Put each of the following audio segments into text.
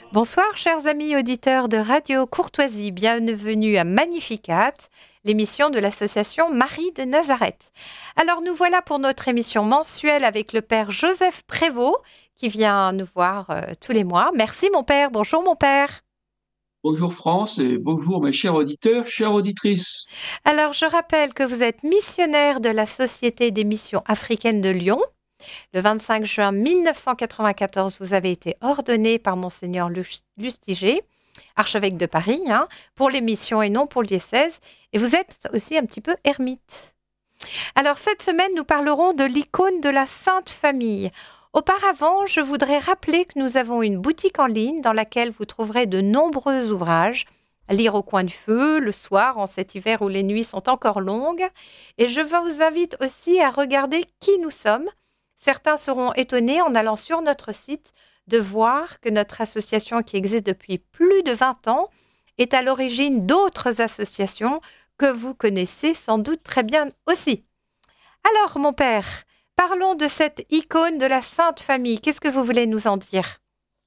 Bonsoir, chers amis auditeurs de Radio Courtoisie. Bienvenue à Magnificat, l'émission de l'association Marie de Nazareth. Alors, nous voilà pour notre émission mensuelle avec le père Joseph Prévost, qui vient nous voir tous les mois. Merci, mon père. Bonjour, mon père. Bonjour France et bonjour mes chers auditeurs, chères auditrices. Alors, je rappelle que vous êtes missionnaire de la Société des missions africaines de Lyon. Le 25 juin 1994, vous avez été ordonné par Monseigneur Lustiger, archevêque de Paris, pour les missions et non pour le diocèse. Et vous êtes aussi un petit peu ermite. Alors, cette semaine, nous parlerons de l'icône de la Sainte Famille. Auparavant, je voudrais rappeler que nous avons une boutique en ligne dans laquelle vous trouverez de nombreux ouvrages à lire au coin du feu, le soir, en cet hiver où les nuits sont encore longues. Et je vous invite aussi à regarder qui nous sommes. Certains seront étonnés en allant sur notre site de voir que notre association qui existe depuis plus de 20 ans est à l'origine d'autres associations que vous connaissez sans doute très bien aussi. Alors, mon père, parlons de cette icône de la Sainte Famille. Qu'est-ce que vous voulez nous en dire?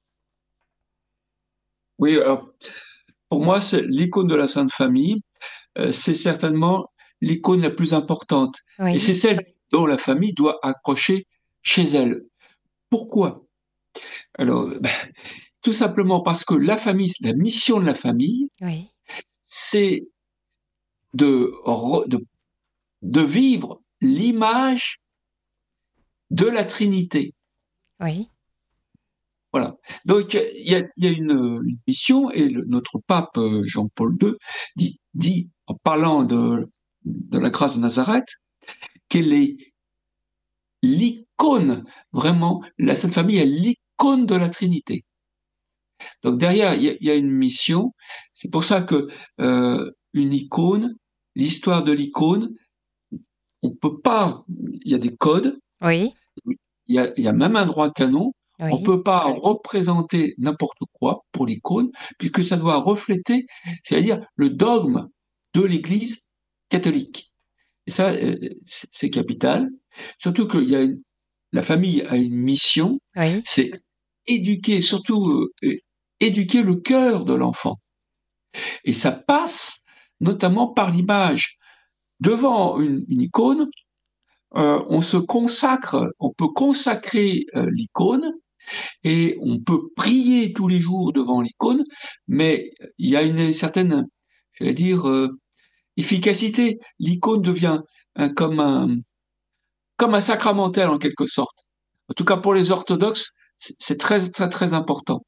Oui, alors, pour moi, c'est l'icône de la Sainte Famille, c'est certainement l'icône la plus importante. Et Oui, c'est celle dont la famille doit accrocher chez elle. Pourquoi? Alors, tout simplement parce que la famille, la mission de la famille, oui, c'est de, de vivre l'image de la Trinité. oui, Voilà. Donc, il y a une mission, et notre pape Jean-Paul II dit, en parlant de la grâce de Nazareth, qu'elle est l'icône, vraiment, la Sainte Famille est l'icône de la Trinité. Donc, derrière, il y a une mission. C'est pour ça que une icône, l'histoire de l'icône, on peut pas, il y a des codes, oui, il y a même un droit canon. On ne oui, peut pas représenter n'importe quoi pour l'icône, puisque ça doit refléter, c'est-à-dire le dogme de l'Église catholique. Et ça, c'est capital. Surtout que la famille a une mission, oui, c'est éduquer, surtout éduquer le cœur de l'enfant. Et ça passe notamment par l'image. Devant une icône, on se consacre, on peut consacrer l'icône et on peut prier tous les jours devant l'icône, mais il y a une certaine, j'allais dire, efficacité. L'icône devient comme un sacramentel en quelque sorte. En tout cas pour les orthodoxes, c'est très très très important.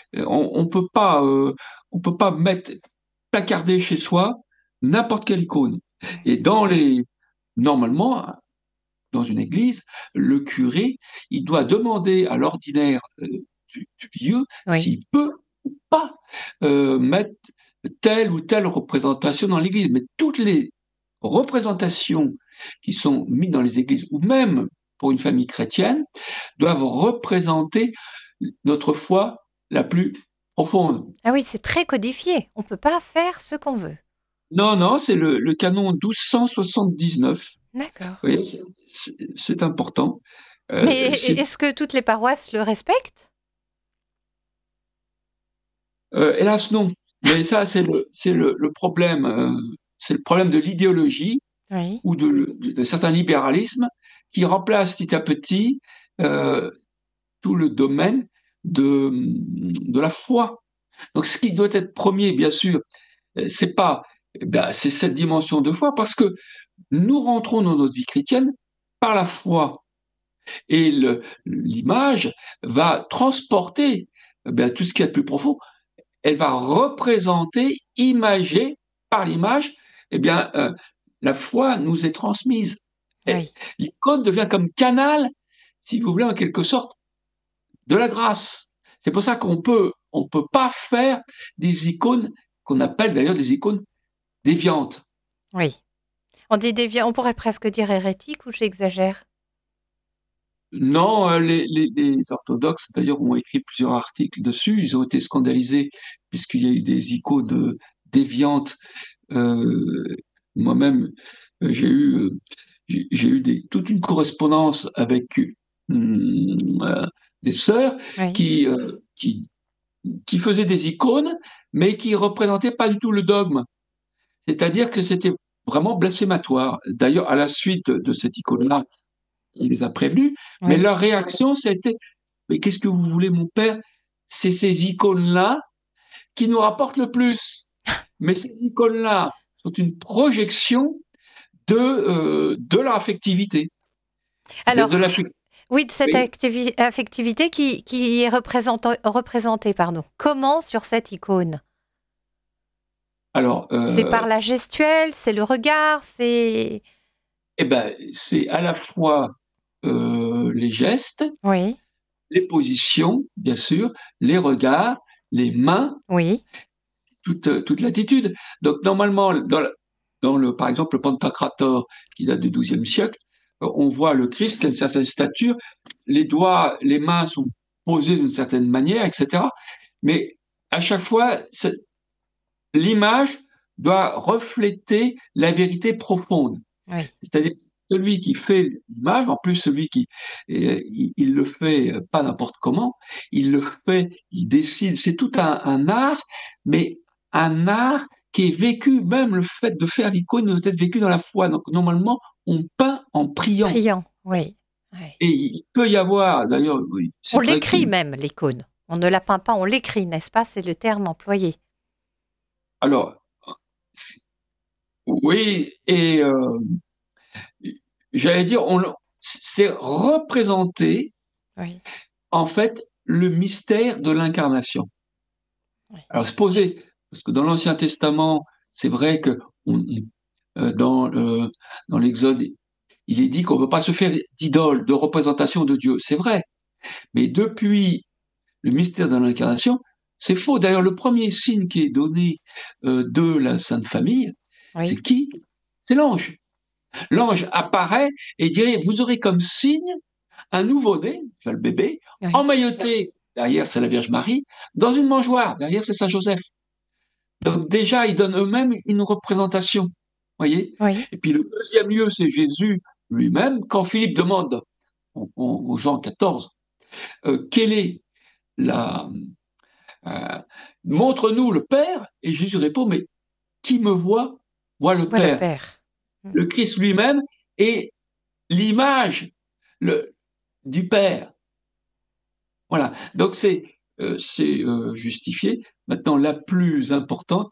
On peut pas mettre placarder chez soi n'importe quelle icône. Et normalement, dans une église, le curé, il doit demander à l'ordinaire du lieu oui. s'il peut ou pas mettre telle ou telle représentation dans l'église. Mais toutes les représentations qui sont mises dans les églises, ou même pour une famille chrétienne, doivent représenter notre foi la plus profonde. Ah oui, c'est très codifié. On ne peut pas faire ce qu'on veut. Non, non, c'est le canon 1279. D'accord. Vous voyez, c'est important. Mais C'est est-ce que toutes les paroisses le respectent? Hélas, non. Mais ça, c'est le problème. C'est le problème de l'idéologie Oui, ou de certains libéralismes qui remplacent petit à petit euh, tout le domaine de la foi. Donc, ce qui doit être premier, bien sûr, c'est pas, c'est cette dimension de foi, parce que nous rentrons dans notre vie chrétienne par la foi, et l'image va transporter tout ce qui est de plus profond. Elle va représenter, imager par l'image, eh bien, la foi nous est transmise. Et oui. l'icône devient comme canal, si vous voulez, en quelque sorte, de la grâce. C'est pour ça on peut pas faire des icônes qu'on appelle d'ailleurs des icônes déviantes. Oui. On pourrait presque dire hérétique ou j'exagère. Non, les orthodoxes d'ailleurs ont écrit plusieurs articles dessus. Ils ont été scandalisés puisqu'il y a eu des icônes déviantes. Euh, Moi-même, j'ai eu, j'ai eu toute une correspondance avec des sœurs Oui, qui qui faisait des icônes, mais qui représentaient pas du tout le dogme. C'est-à-dire que c'était vraiment blasphématoire. D'ailleurs, à la suite de cette icône-là, il les a prévenus, mais Oui. leur réaction, ça a été, mais qu'est-ce que vous voulez, mon père? C'est ces icônes-là qui nous rapportent le plus. Mais ces icônes-là sont une projection de leur affectivité. Alors, De oui, de cette oui. affectivité qui est représentée, pardon. Comment sur cette icône? Alors, C'est par la gestuelle, c'est le regard, c'est... eh ben, c'est à la fois les gestes, Oui, les positions, bien sûr, les regards, les mains, oui, toute l'attitude. Donc, normalement, par exemple, le Pantocrator, qui date du XIIe siècle, on voit le Christ qui a une certaine stature, les doigts, les mains sont posées d'une certaine manière, etc. Mais à chaque fois, l'image doit refléter la vérité profonde. oui. C'est-à-dire celui qui fait l'image, en plus celui qui il le fait pas n'importe comment, il le fait, il décide, c'est tout un art, mais un art qui est vécu, même le fait de faire l'icône doit être vécu dans la foi. Donc normalement, on peint en priant. Priant, oui. Oui. Et il peut y avoir, d'ailleurs, oui, On c'est vrai l'écrit qu'il. même, l'icône. On ne la peint pas, on l'écrit, n'est-ce pas? C'est le terme employé. Alors, oui, et j'allais dire, c'est représenter Oui, en fait le mystère de l'incarnation. oui, Alors, se poser, parce que dans l'Ancien Testament, c'est vrai que dans, dans l'Exode, il est dit qu'on ne peut pas se faire d'idole, de représentation de Dieu. C'est vrai. Mais depuis le mystère de l'incarnation, c'est faux. D'ailleurs, le premier signe qui est donné de la Sainte Famille, c'est oui, qui? C'est l'ange. L'ange apparaît et dirait, vous aurez comme signe un nouveau-né, le bébé, oui, emmailloté, derrière c'est la Vierge Marie, dans une mangeoire, derrière c'est Saint Joseph. Donc déjà, ils donnent eux-mêmes une représentation, voyez. oui, Et puis le deuxième lieu, c'est Jésus lui-même, quand Philippe demande en Jean 14, quelle est la... euh, montre-nous le Père, et Jésus répond, mais qui me voit le voilà, Père. père. Mm. Le Christ lui-même est l'image du Père. Voilà, donc c'est justifié. Maintenant, la plus importante,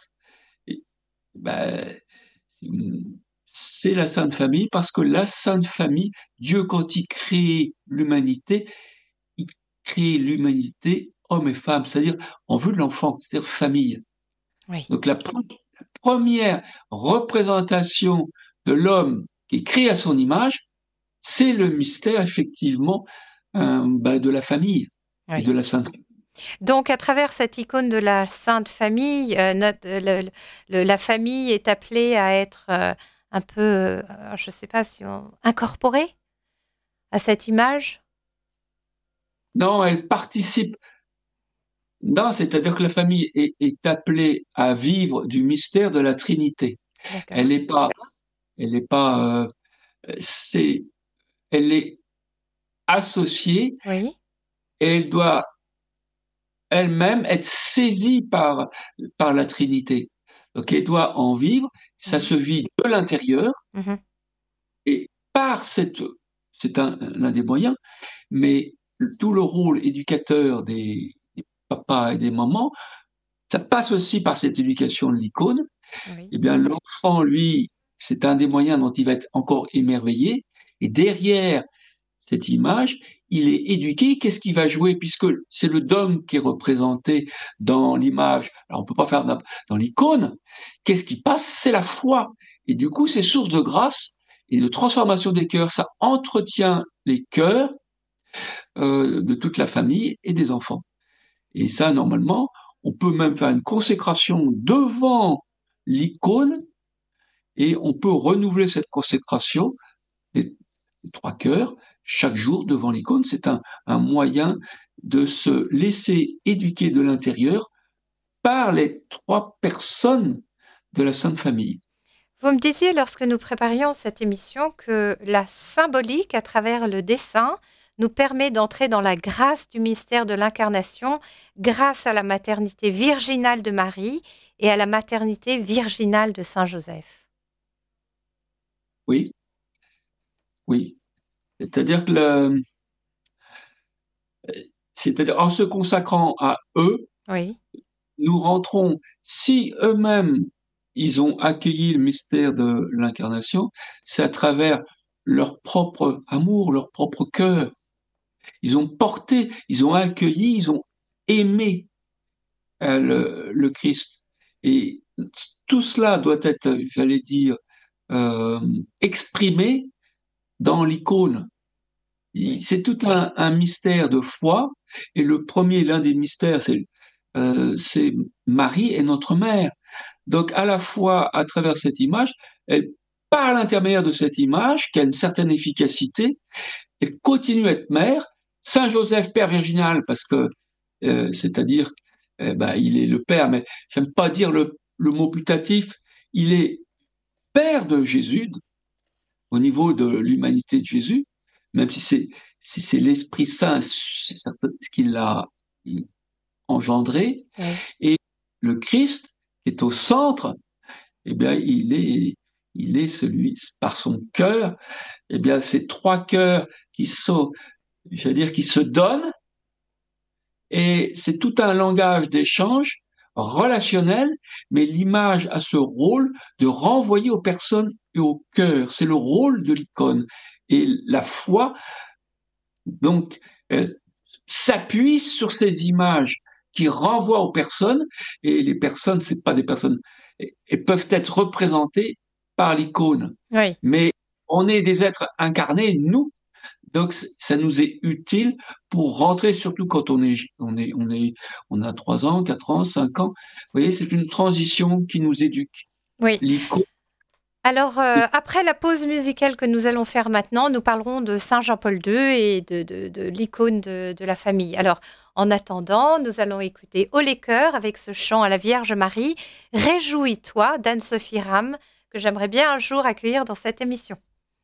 ben, c'est la Sainte Famille, parce que la Sainte Famille, Dieu, quand il crée l'humanité, il crée l'humanité homme et femme, c'est-à-dire en vue de l'enfant, c'est-à-dire famille. Oui. Donc la première représentation de l'homme qui est créé à son image, c'est le mystère effectivement de la famille et Oui. de la Sainte Famille. Donc, à travers cette icône de la Sainte Famille, la famille est appelée à être un peu, je ne sais pas si on... incorporée à cette image. Non, elle participe. Non, c'est-à-dire que la famille est appelée à vivre du mystère de la Trinité. Elle D'accord. n'est pas, elle n'est pas, c'est, elle est associée Oui. et elle doit elle-même être saisie par la Trinité. Donc elle doit en vivre. Ça Oui. se vit de l'intérieur Mhm. et c'est l'un des moyens, mais tout le rôle éducateur des papas et des mamans, ça passe aussi par cette éducation de l'icône. Oui. Eh bien, l'enfant, lui, c'est un des moyens dont il va être encore émerveillé. Et derrière cette image, il est éduqué. Qu'est-ce qu'il va jouer? Puisque c'est le dogme qui est représenté dans l'image. Alors, on ne peut pas faire dans l'icône. Qu'est-ce qui passe? C'est la foi. Et du coup, c'est source de grâce et de transformation des cœurs. Ça entretient les cœurs de toute la famille et des enfants. Et ça, normalement, on peut même faire une consécration devant l'icône et on peut renouveler cette consécration des trois cœurs chaque jour devant l'icône. C'est un moyen de se laisser éduquer de l'intérieur par les trois personnes de la Sainte Famille. Vous me disiez lorsque nous préparions cette émission que la symbolique à travers le dessin nous permet d'entrer dans la grâce du mystère de l'incarnation grâce à la maternité virginale de Marie et à la maternité virginale de Saint Joseph. Oui, oui. C'est-à-dire c'est-à-dire en se consacrant à eux, Oui, nous rentrons, si eux-mêmes ils ont accueilli le mystère de l'incarnation, c'est à travers leur propre amour, leur propre cœur. Ils ont porté, ils ont accueilli, ils ont aimé le Christ. Et tout cela doit être, j'allais dire, exprimé dans l'icône. oui, C'est tout un mystère de foi. Et le premier, l'un des mystères, c'est Marie est notre mère. Donc, à la fois, à travers cette image, elle, par l'intermédiaire de cette image, qui a une certaine efficacité, elle continue à être mère. Saint Joseph, père virginal, parce que, c'est-à-dire, il est le père, mais j'aime pas dire le mot putatif, il est père de Jésus, au niveau de l'humanité de Jésus, même si c'est l'Esprit Saint ce qui l'a engendré, oui. et le Christ qui est au centre, eh bien, il est celui, par son cœur, eh bien, ces trois cœurs qui sont, j'allais dire, qui se donnent, et c'est tout un langage d'échange relationnel, mais l'image a ce rôle de renvoyer aux personnes et au cœur. C'est le rôle de l'icône. Et la foi, donc, euh, s'appuie sur ces images qui renvoient aux personnes, et les personnes, c'est pas des personnes, et peuvent être représentées par l'icône. Oui. Mais on est des êtres incarnés, nous, donc ça nous est utile pour rentrer, surtout quand on a 3 ans, 4 ans, 5 ans. Vous voyez, c'est une transition qui nous éduque. Oui. L'icône, Alors, après la pause musicale que nous allons faire maintenant, nous parlerons de Saint Jean-Paul II et de l'icône de la famille. Alors, en attendant, nous allons écouter Haut les cœurs avec ce chant à la Vierge Marie, Réjouis-toi d'Anne-Sophie Ram, que j'aimerais bien un jour accueillir dans cette émission.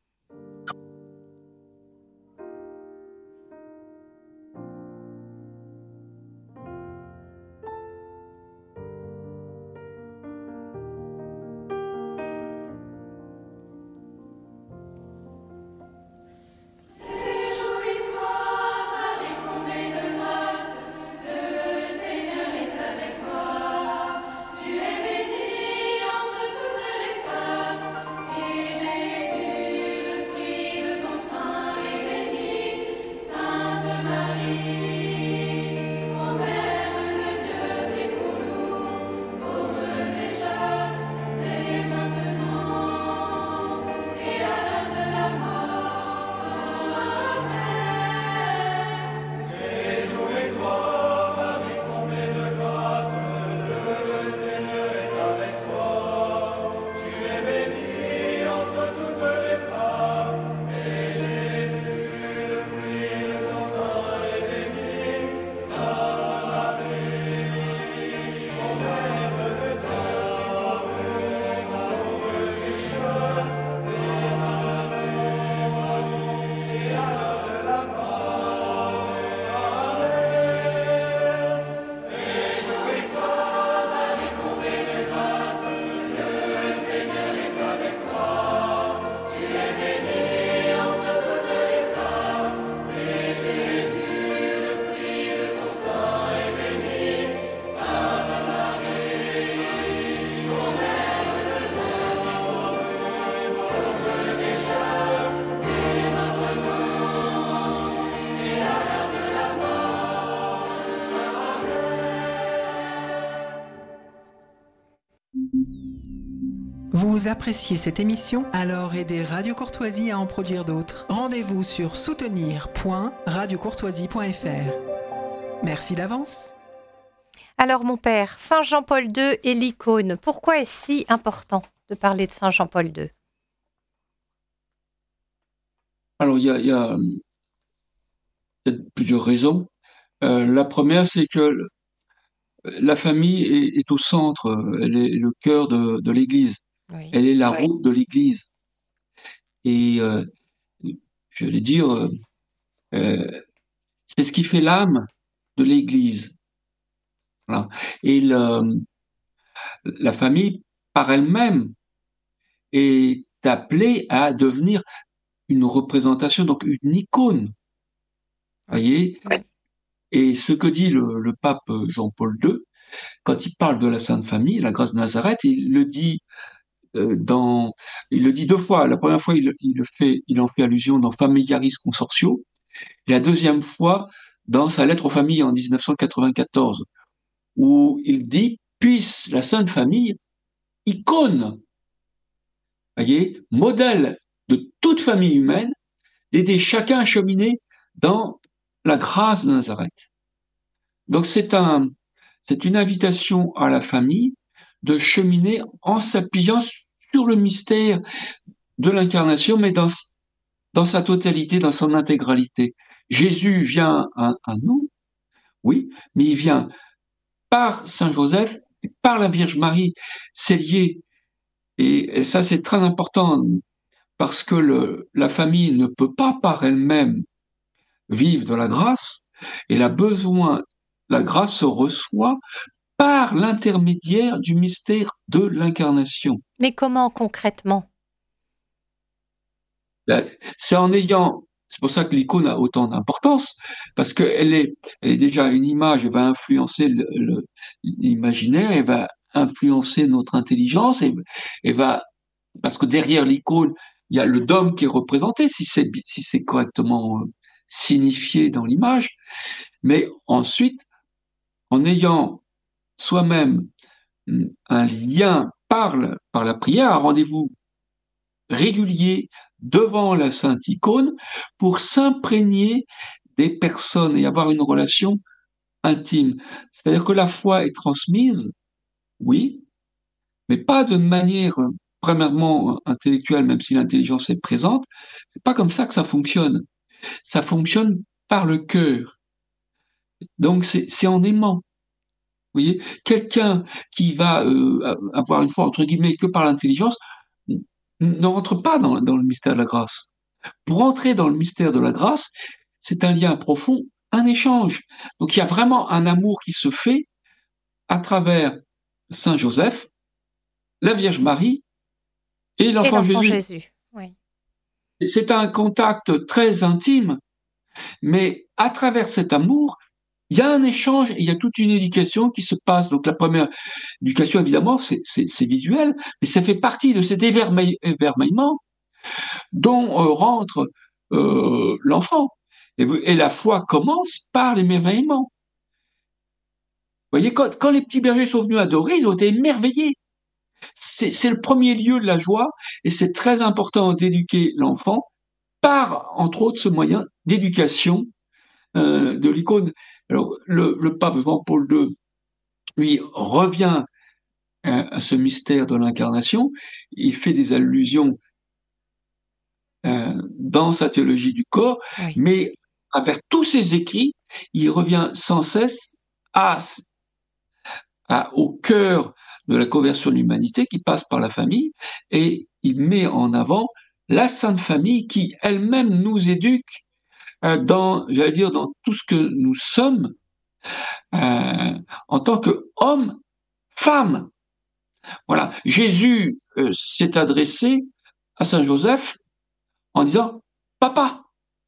Réjouis-toi, Marie comblée de grâce, le Seigneur est avec toi. Tu es bénie entre toutes les femmes, et Jésus, le fruit de ton sein, est béni. Sainte Marie, ô Mère de Dieu, prie pour nous, pauvres pécheurs, dès maintenant et à l'heure de la mort. Amen. Réjouis-toi, Marie comblée de grâce, le Seigneur est avec toi. Tu es bénie entre toutes les femmes, et Jésus, le fruit de ton sein, est béni. Sainte Marie, ô Mère de Dieu, pauvres pécheurs, dès maintenant et à l'heure de la mort. Amen. Réjouis-toi, Marie comblée de grâce, le Seigneur est avec toi. Tu es bénie entre toutes les femmes, et Jésus, le fruit de ton sein, est béni. Sainte Marie, ô Mère de Dieu, prie pour nous, pauvres pécheurs, dès maintenant et à l'heure de la mort. Vous appréciez cette émission? Alors aidez Radio Courtoisie à en produire d'autres. Rendez-vous sur soutenir.radiocourtoisie.fr. Merci d'avance. Alors, mon père, Saint Jean-Paul II et l'icône, pourquoi est-ce si important de parler de Saint Jean-Paul II? alors il y a plusieurs raisons. La première, c'est que la famille est au centre, elle est le cœur de l'Église, Oui, elle est la route de l'Église. Et je vais dire, Euh, c'est ce qui fait l'âme de l'Église. Voilà. Et la famille, par elle-même, est appelée à devenir une représentation, donc une icône. Oui. Voyez. Oui. Et ce que dit le pape Jean-Paul II, quand il parle de la Sainte Famille, la grâce de Nazareth, il le dit deux fois. La première fois, il en fait allusion dans Familiaris Consortio, et la deuxième fois dans sa lettre aux familles en 1994, où il dit puisse la Sainte Famille, icône, voyez, modèle de toute famille humaine, d'aider chacun à cheminer dans la grâce de Nazareth. Donc c'est une invitation à la famille de cheminer en s'appuyant sur le mystère de l'incarnation, mais dans sa totalité, dans son intégralité. Jésus vient à nous, oui, mais il vient par Saint Joseph, et par la Vierge Marie. C'est lié. Et ça, c'est très important parce que la famille ne peut pas par elle-même vivre de la grâce. Elle a besoin, la grâce se reçoit par l'intermédiaire du mystère de l'incarnation. Mais comment concrètement? C'est en ayant, c'est pour ça que l'icône a autant d'importance, parce qu'elle elle est déjà une image, elle va influencer l'imaginaire, elle va influencer notre intelligence, et va, parce que derrière l'icône, il y a le dôme qui est représenté, si c'est correctement signifié dans l'image, mais ensuite, en ayant soi-même un lien par la prière, un rendez-vous régulier devant la sainte icône pour s'imprégner des personnes et avoir une relation intime. C'est-à-dire que la foi est transmise, oui, mais pas de manière premièrement intellectuelle, même si l'intelligence est présente. C'est pas comme ça que ça fonctionne. Ça fonctionne par le cœur. Donc c'est en aimant. Vous voyez, quelqu'un qui va avoir une foi entre guillemets que par l'intelligence ne rentre pas dans le mystère de la grâce. Pour entrer dans le mystère de la grâce, c'est un lien profond, un échange. Donc il y a vraiment un amour qui se fait à travers Saint Joseph, la Vierge Marie et Et l'enfant l'enfant Jésus. Jésus, oui. C'est un contact très intime, mais à travers cet amour, il y a un échange, il y a toute une éducation qui se passe. Donc la première éducation, évidemment, c'est visuel, mais ça fait partie de cet émerveillement dont rentre l'enfant. Et la foi commence par l'émerveillement. Vous voyez, quand les petits bergers sont venus adorer, ils ont été émerveillés. C'est le premier lieu de la joie, et c'est très important d'éduquer l'enfant par, entre autres, ce moyen d'éducation de l'icône. Alors, le pape Jean-Paul II, lui, revient à ce mystère de l'incarnation. Il fait des allusions dans sa théologie du corps, Oui. mais à travers tous ses écrits, il revient sans cesse au cœur de la conversion de l'humanité qui passe par la famille, et il met en avant la Sainte Famille qui elle-même nous éduque j'allais dire, dans tout ce que nous sommes en tant qu'hommes, femmes. Voilà. Jésus s'est adressé à Saint Joseph en disant Papa.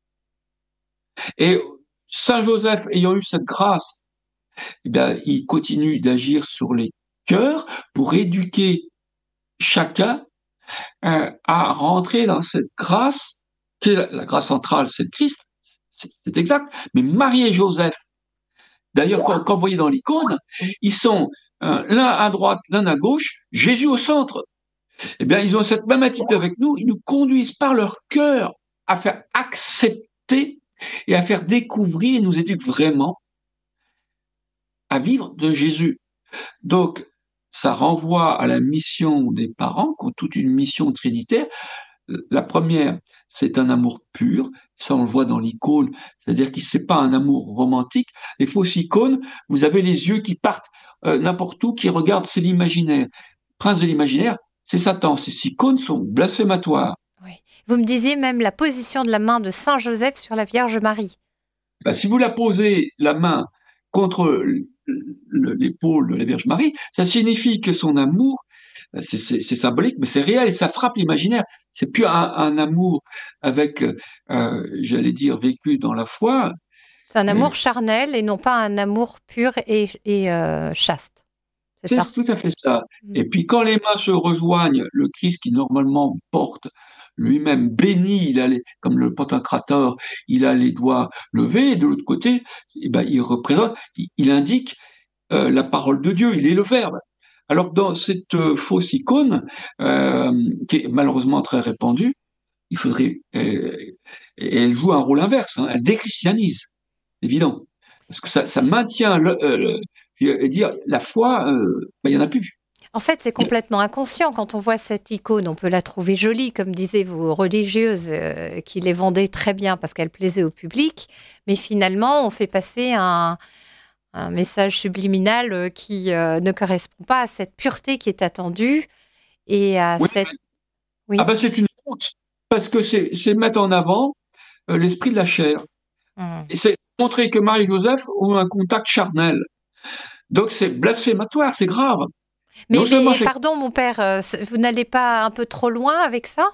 Et Saint Joseph, ayant eu cette grâce, eh bien, il continue d'agir sur les cœurs pour éduquer chacun à rentrer dans cette grâce, qui est la grâce centrale, c'est le Christ, c'est exact. Mais Marie et Joseph, d'ailleurs, quand vous voyez dans l'icône, ils sont l'un à droite, l'un à gauche, Jésus au centre. Eh bien, ils ont cette même attitude avec nous, ils nous conduisent par leur cœur à faire accepter et à faire découvrir, ils nous éduquent vraiment à vivre de Jésus. Donc, ça renvoie à la mission des parents, qui ont toute une mission trinitaire. La première, c'est un amour pur, ça on le voit dans l'icône, c'est-à-dire que c'est pas un amour romantique. Les fausses icônes, vous avez les yeux qui partent n'importe où, qui regardent, c'est l'imaginaire. Prince de l'imaginaire, c'est Satan. Ces icônes sont blasphématoires. Oui. Vous me disiez même la position de la main de Saint Joseph sur la Vierge Marie. Ben, si vous la posez la main contre l'épaule de la Vierge Marie, ça signifie que son amour, c'est symbolique, mais c'est réel et ça frappe l'imaginaire. C'est plus un amour avec, j'allais dire, vécu dans la foi. C'est un Euh, amour charnel et non pas un amour pur et chaste. C'est C'est ça? tout à fait ça. Mm. Et puis quand les mains se rejoignent, le Christ qui normalement porte lui-même béni, comme le Pantocrator, il a les doigts levés, et de l'autre côté, eh ben, il représente, il indique la parole de Dieu, il est le Verbe. Alors dans cette fausse icône, qui est malheureusement très répandue, il faudrait, elle joue un rôle inverse, hein, elle déchristianise, évident, parce que ça maintient je veux dire, la foi, ben, il y en a plus. En fait, c'est complètement inconscient. Quand on voit cette icône, on peut la trouver jolie, comme disaient vos religieuses, qui les vendaient très bien parce qu'elle plaisait au public. Mais finalement, on fait passer un message subliminal qui ne correspond pas à cette pureté qui est attendue et à Oui, cette... Oui. ah ben c'est une honte, parce que c'est mettre en avant l'esprit de la chair. Mm. Et c'est montrer que Marie-Joseph ont un contact charnel. Donc c'est blasphématoire, c'est grave. Non seulement Mais c'est, pardon, mon père, vous n'allez pas un peu trop loin avec ça?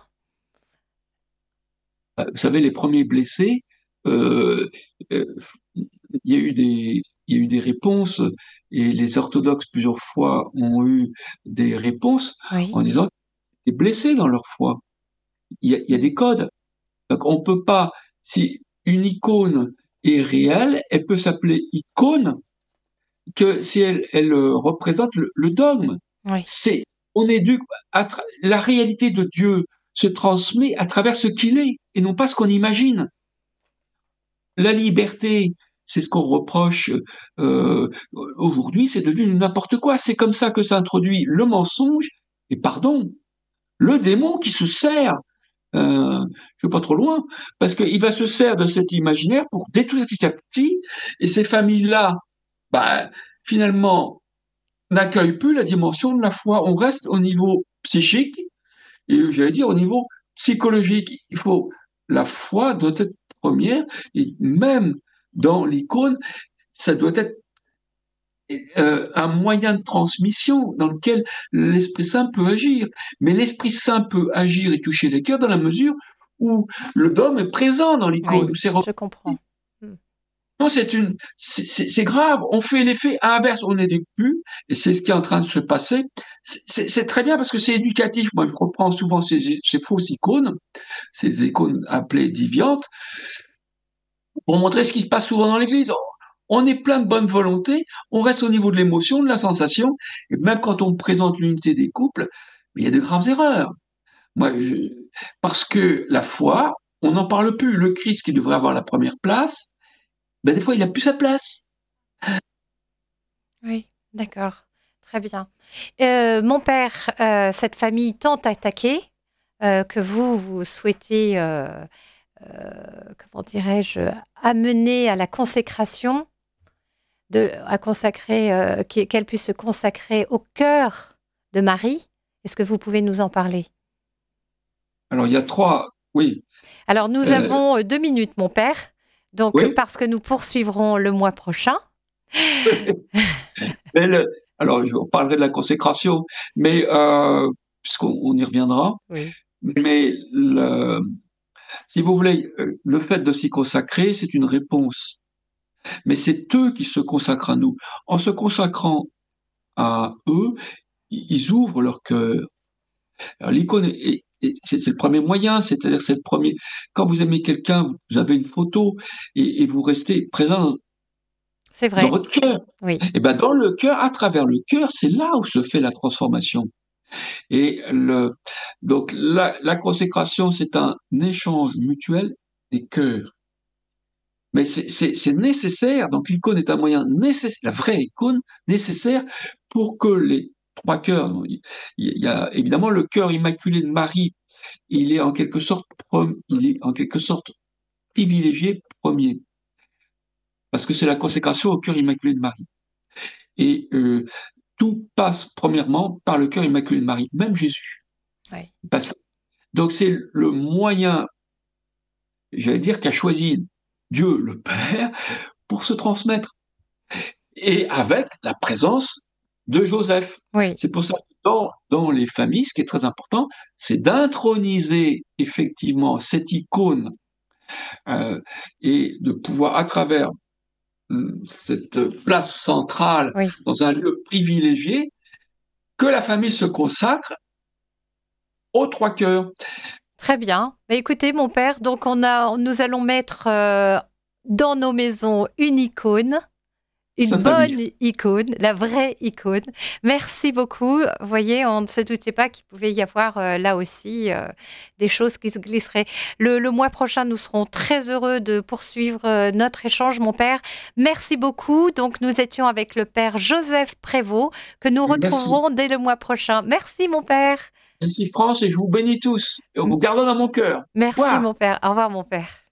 vous savez, les premiers blessés, euh, euh, il y a eu des réponses, et les orthodoxes plusieurs fois ont eu des réponses Oui. en disant qu'ils étaient blessés dans leur foi. Il y a des codes. Donc on peut pas, si une icône est réelle, elle peut s'appeler icône que si elle représente le dogme. Oui. On éduque, la réalité de Dieu se transmet à travers ce qu'il est et non pas ce qu'on imagine. La liberté, c'est ce qu'on reproche aujourd'hui, c'est devenu n'importe quoi. C'est comme ça que s'introduit le mensonge et, pardon, le démon qui se sert, je vais pas trop loin, parce qu'il va se servir de cet imaginaire pour détruire petit à petit, et ces familles-là, bah, finalement, n'accueillent plus la dimension de la foi. On reste au niveau psychique, et j'allais dire au niveau psychologique. La foi doit être première, et même dans l'icône, ça doit être un moyen de transmission dans lequel l'Esprit Saint peut agir. Mais l'Esprit Saint peut agir et toucher les cœurs dans la mesure où le dôme est présent dans l'icône. Oui, Où c'est je comprends. Mm. non, c'est grave. On fait l'effet inverse, on n'éduque plus, et c'est ce qui est en train de se passer. C'est très bien parce que c'est éducatif. Moi, je reprends souvent ces fausses icônes, ces icônes appelées déviantes, pour montrer ce qui se passe souvent dans l'Église. On est plein de bonne volonté, on reste au niveau de l'émotion, de la sensation, et même quand on présente l'unité des couples, il y a de graves erreurs. Moi, parce que la foi, on n'en parle plus. Le Christ qui devrait avoir la première place, ben des fois, il n'a plus sa place. Oui, d'accord. Très bien. Mon père, cette famille tant attaquée que vous souhaitez, comment dirais-je, amener à la consécration, à consacrer, qu'elle puisse se consacrer au cœur de Marie. Est-ce que vous pouvez nous en parler? Alors, il y a trois, oui, Alors, nous euh, avons 2 minutes, mon père. Donc, oui. parce que nous poursuivrons le mois prochain. Mais alors, je vous parlerai de la consécration, mais puisqu'on y reviendra. Oui. Mais si vous voulez, le fait de s'y consacrer, c'est une réponse. Mais c'est eux qui se consacrent à nous. En se consacrant à eux, ils ouvrent leur cœur. Alors, l'icône, c'est le premier moyen, c'est-à-dire c'est le premier. Quand vous aimez quelqu'un, vous avez une photo et vous restez présent C'est dans vrai. votre cœur. Oui. Et ben dans le cœur, à travers le cœur, c'est là où se fait la transformation. Et donc la consécration, c'est un échange mutuel des cœurs. Mais c'est nécessaire. Donc l'icône est un moyen nécessaire, la vraie icône nécessaire pour que les trois cœurs. Il y a évidemment le cœur immaculé de Marie. Il est en quelque sorte privilégié premier parce que c'est la consécration au cœur immaculé de Marie. Et tout passe premièrement par le cœur immaculé de Marie, même Jésus. Oui. Donc c'est le moyen, j'allais dire, qu'a choisi Dieu le Père, pour se transmettre. Et avec la présence de Joseph. Oui, C'est pour ça que dans les familles, ce qui est très important, c'est d'introniser effectivement cette icône euh, et de pouvoir, à travers cette place centrale, oui. dans un lieu privilégié, que la famille se consacre aux trois cœurs. Très bien. Mais écoutez, mon père, donc nous allons mettre dans nos maisons une icône, une Sa famille. bonne icône, la vraie icône. Merci beaucoup. Vous voyez, on ne se doutait pas qu'il pouvait y avoir là aussi des choses qui se glisseraient. Le mois prochain, nous serons très heureux de poursuivre notre échange, mon père. Merci beaucoup. Donc, nous étions avec le père Joseph Prévost, que nous Merci. retrouverons dès le mois prochain. Merci, mon père. Merci France et je vous bénis tous. Et on vous garde dans mon cœur. Au Merci, revoir. mon père. Au revoir, mon père.